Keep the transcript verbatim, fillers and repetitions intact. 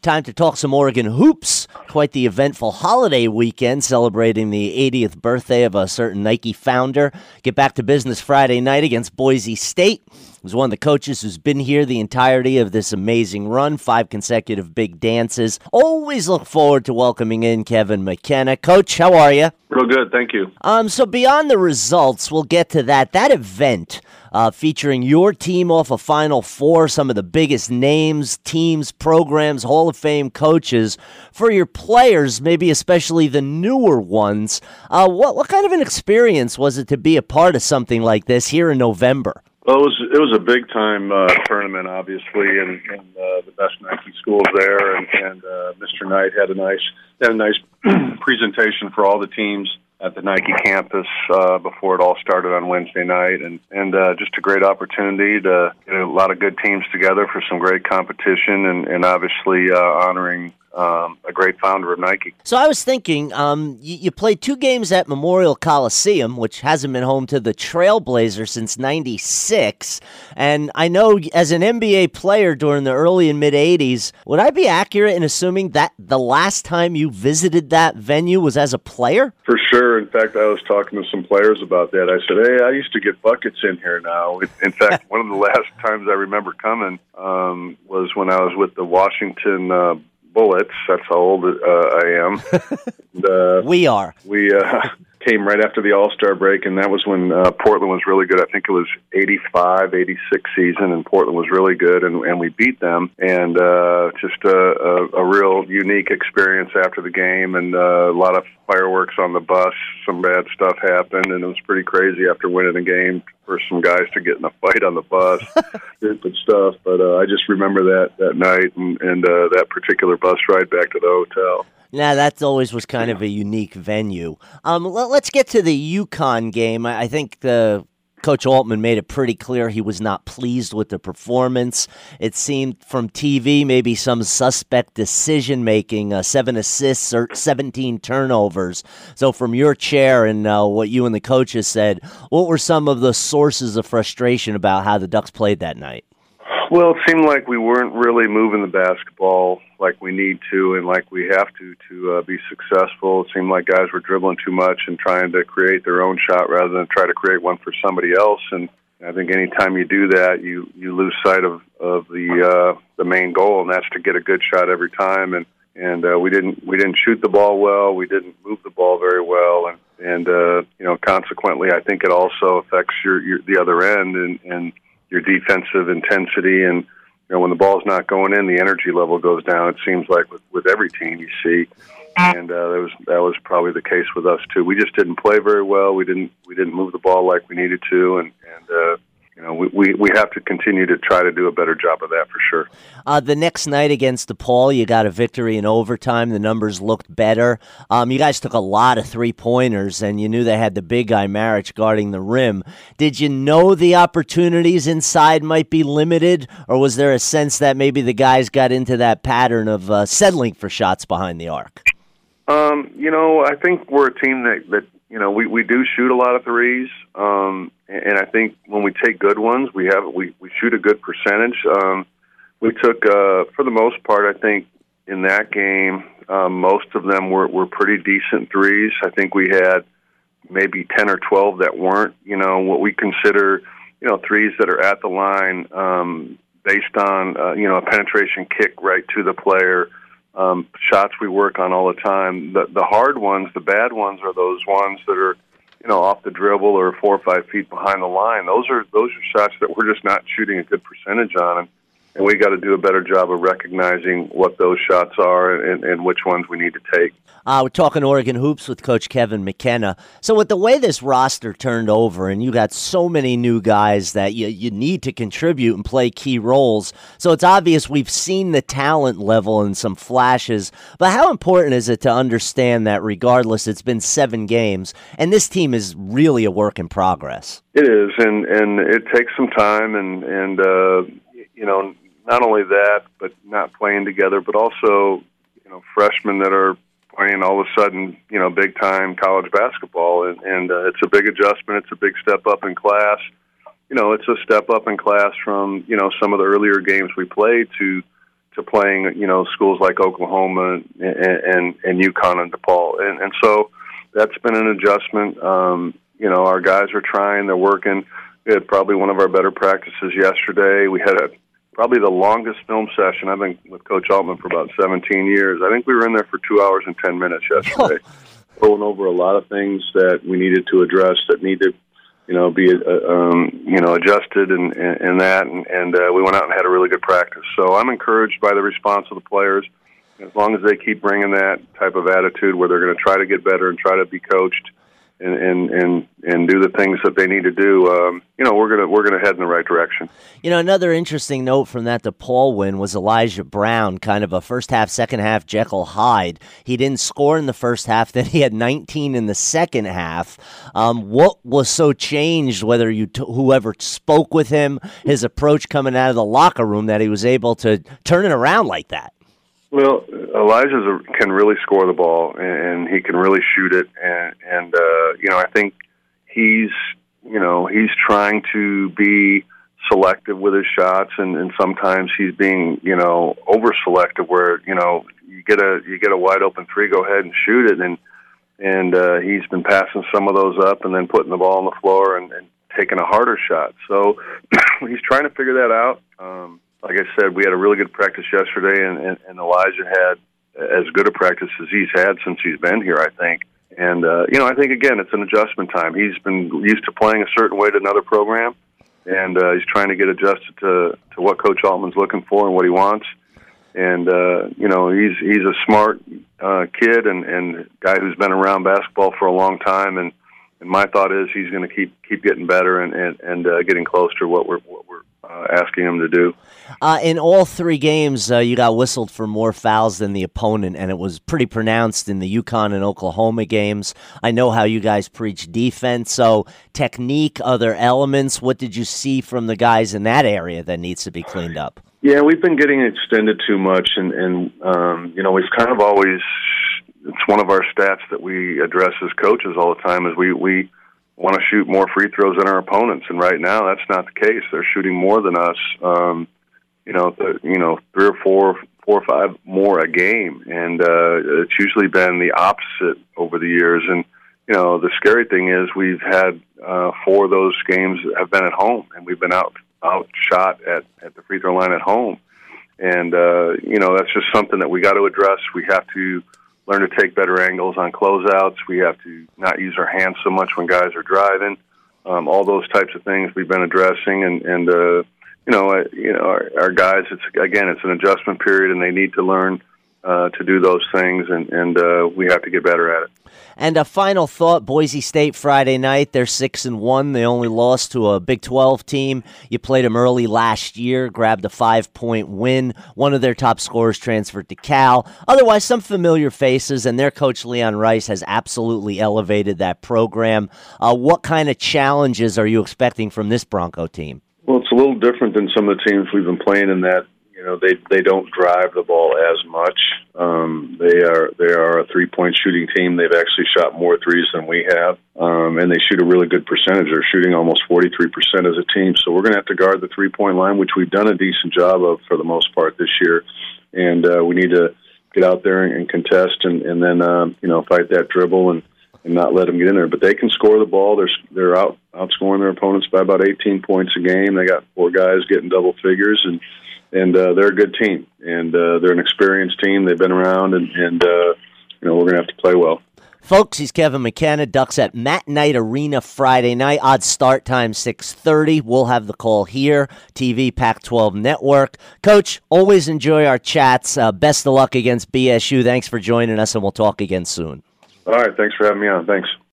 Time to talk some Oregon hoops. Quite the eventful holiday weekend celebrating the eightieth birthday of a certain Nike founder. Get back to business Friday night against Boise State. He was one of the coaches who's been here the entirety of this amazing run, five consecutive big dances. Always look forward to welcoming in Kevin McKenna. Coach, how are you? Real good, thank you. Um, so beyond the results, we'll get to that. That event uh, featuring your team off a Final Four, some of the biggest names, teams, programs, Hall of Fame coaches. For your players, maybe especially the newer ones, uh, what, what kind of an experience was it to be a part of something like this here in November? Well, it was it was a big time uh, tournament, obviously, and, and uh, the best Nike schools there, and, and uh, Mister Knight had a nice had a nice presentation for all the teams at the Nike campus uh, before it all started on Wednesday night, and and uh, just a great opportunity to get a lot of good teams together for some great competition, and, and obviously uh, honoring Um, a great founder of Nike. So I was thinking, um, you, you played two games at Memorial Coliseum, which hasn't been home to the Trailblazers since ninety-six. And I know as an N B A player during the early and mid-eighties, would I be accurate in assuming that the last time you visited that venue was as a player? For sure. In fact, I was talking to some players about that. I said, hey, I used to get buckets in here now. In fact, one of the last times I remember coming um, was when I was with the Washington uh Bullets. That's how old uh, I am. and, uh, we are. We uh, came right after the All-Star break, and that was when uh, Portland was really good. I think it was eighty-five, eighty-six season, and Portland was really good, and, and we beat them. And uh, just a, a, a real unique experience after the game, and uh, a lot of fireworks on the bus. Some bad stuff happened, and it was pretty crazy after winning the game for some guys to get in a fight on the bus. Stupid stuff. But uh, I just remember that, that night and, and uh, that particular bus ride back to the hotel. Nah, that always was kind of a unique venue. Um, let, let's get to the UConn game. I, I think the Coach Altman made it pretty clear he was not pleased with the performance. It seemed from T V maybe some suspect decision-making, uh, seven assists or seventeen turnovers. So from your chair and uh, what you and the coaches said, what were some of the sources of frustration about how the Ducks played that night? Well, it seemed like we weren't really moving the basketball like we need to and like we have to to uh, be successful. It seemed like guys were dribbling too much and trying to create their own shot rather than try to create one for somebody else. And I think anytime you do that, you, you lose sight of, of the uh, the main goal, and that's to get a good shot every time. And and uh, we didn't we didn't shoot the ball well. We didn't move the ball very well, and and uh, you know, consequently, I think it also affects your, your the other end and and your defensive intensity. And you know, when the ball's not going in, the energy level goes down. It seems like with, with every team you see, and uh, that was that was probably the case with us too. We just didn't play very well. We didn't we didn't move the ball like we needed to, and and uh, you know we, we we have to continue to try to do a better job of that for sure. Uh, the next night against DePaul, you got a victory in overtime. The numbers looked better. Um, you guys took a lot of three-pointers, and you knew they had the big guy, Marich, guarding the rim. Did you know the opportunities inside might be limited, or was there a sense that maybe the guys got into that pattern of uh, settling for shots behind the arc? Um, you know, I think we're a team that, that you know, we, we do shoot a lot of threes, um, and I think when we take good ones, we have we, we shoot a good percentage. Um, we took, uh, for the most part, I think in that game, um, most of them were, were pretty decent threes. I think we had maybe ten or twelve that weren't, you know, what we consider, you know, threes that are at the line um, based on, uh, you know, a penetration kick right to the player. Um, shots we work on all the time. The, the hard ones, the bad ones, are those ones that are, you know, off the dribble or four or five feet behind the line. Those are those are shots that we're just not shooting a good percentage on, and, and we got to do a better job of recognizing what those shots are and, and which ones we need to take. Uh, we're talking Oregon hoops with Coach Kevin McKenna. So with the way this roster turned over, and you got so many new guys that you, you need to contribute and play key roles, so it's obvious we've seen the talent level in some flashes, but how important is it to understand that regardless, it's been seven games, and this team is really a work in progress? It is, and, and it takes some time, and, and uh, you know, not only that, but not playing together, but also, you know, freshmen that are playing all of a sudden, you know, big-time college basketball, and, and uh, it's a big adjustment. It's a big step up in class. You know, it's a step up in class from, you know, some of the earlier games we played to to playing, you know, schools like Oklahoma and and, and UConn and DePaul, and and so that's been an adjustment. Um, you know, our guys are trying; they're working. We had probably one of our better practices yesterday. We had a probably the longest film session. I've been with Coach Altman for about seventeen years. I think we were in there for two hours and ten minutes yesterday, going over a lot of things that we needed to address that needed, you know, be uh, um, you know adjusted and, and, and that, and, and uh, we went out and had a really good practice. So I'm encouraged by the response of the players. As long as they keep bringing that type of attitude where they're going to try to get better and try to be coached and and and, and do the things that they need to do, um, you know, we're gonna we're gonna head in the right direction. You know, another interesting note from that DePaul win was Elijah Brown, kind of a first half, second half Jekyll Hyde. He didn't score in the first half, then he had nineteen in the second half. Um, what was so changed? Whether you t- whoever spoke with him, his approach coming out of the locker room, that he was able to turn it around like that. Well, Elijah can really score the ball, and he can really shoot it, and, and uh, you know, I think he's, you know, he's trying to be selective with his shots, and, and sometimes he's being, you know, over-selective where, you know, you get a you get a wide-open three, go ahead and shoot it, and and uh, he's been passing some of those up and then putting the ball on the floor and, and taking a harder shot. So he's trying to figure that out. Um, Like I said, we had a really good practice yesterday, and, and, and Elijah had as good a practice as he's had since he's been here, I think. And, uh, you know, I think, again, it's an adjustment time. He's been used to playing a certain way to another program, and uh, he's trying to get adjusted to, to what Coach Altman's looking for and what he wants. And, uh, you know, he's he's a smart uh, kid and, and guy who's been around basketball for a long time, and, and my thought is he's going to keep keep getting better and, and, and uh, getting closer to what we're, what we're Uh, asking him to do. Uh, in all three games, uh, you got whistled for more fouls than the opponent, and it was pretty pronounced in the UConn and Oklahoma games. I know how you guys preach defense, so technique, other elements, what did you see from the guys in that area that needs to be cleaned up? Yeah, we've been getting extended too much, and, and um, you know, we've kind of always, it's one of our stats that we address as coaches all the time, is we, we want to shoot more free throws than our opponents, and right now that's not the case. They're shooting more than us, um, you know, the, you know, three or four, four or five more a game, and uh, it's usually been the opposite over the years. And you know, the scary thing is we've had uh, four of those games have been at home, and we've been out outshot at at the free throw line at home, and uh, you know, that's just something that we got to address. We have to learn to take better angles on closeouts. We have to not use our hands so much when guys are driving. Um, all those types of things we've been addressing, and, and uh, you know, uh, you know, our, our guys. It's again, it's an adjustment period, and they need to learn uh, to do those things, and, and uh, we have to get better at it. And a final thought: Boise State Friday night. They're six and one. They only lost to a Big twelve team. You played them early last year, grabbed a five-point win. One of their top scorers transferred to Cal. Otherwise, some familiar faces, and their coach Leon Rice has absolutely elevated that program. Uh, what kind of challenges are you expecting from this Bronco team? Well, it's a little different than some of the teams we've been playing in that, you know, they they don't drive the ball as much. Um, they are they are a three-point shooting team. They've actually shot more threes than we have, um, and they shoot a really good percentage. They're shooting almost forty-three percent as a team. So we're going to have to guard the three-point line, which we've done a decent job of for the most part this year. And uh, we need to get out there and, and contest, and, and then uh, you know, fight that dribble and, and not let them get in there. But they can score the ball. They're they're out outscoring their opponents by about eighteen points a game. They got four guys getting double figures, and And uh, they're a good team, and uh, they're an experienced team. They've been around, and, and uh, you know, we're going to have to play well. Folks, he's Kevin McKenna. Ducks at Matt Knight Arena Friday night. Odd start time six thirty. We'll have the call here. T V Pac twelve Network. Coach, always enjoy our chats. Uh, best of luck against B S U. Thanks for joining us, and we'll talk again soon. All right. Thanks for having me on. Thanks.